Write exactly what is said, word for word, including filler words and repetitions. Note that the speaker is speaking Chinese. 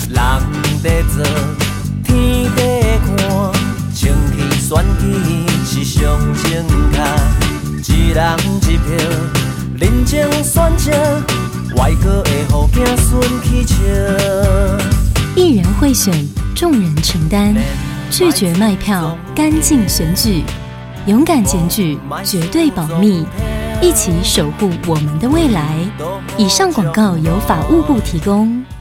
人在做，天在看，清气选举是上正确，一人一票，认真选择，外国会予子孙去笑。 一人贿选，众人承担，拒绝卖票，干净选举，勇敢检举，绝对保密，一起守护我们的未来。以上广告由法务部提供。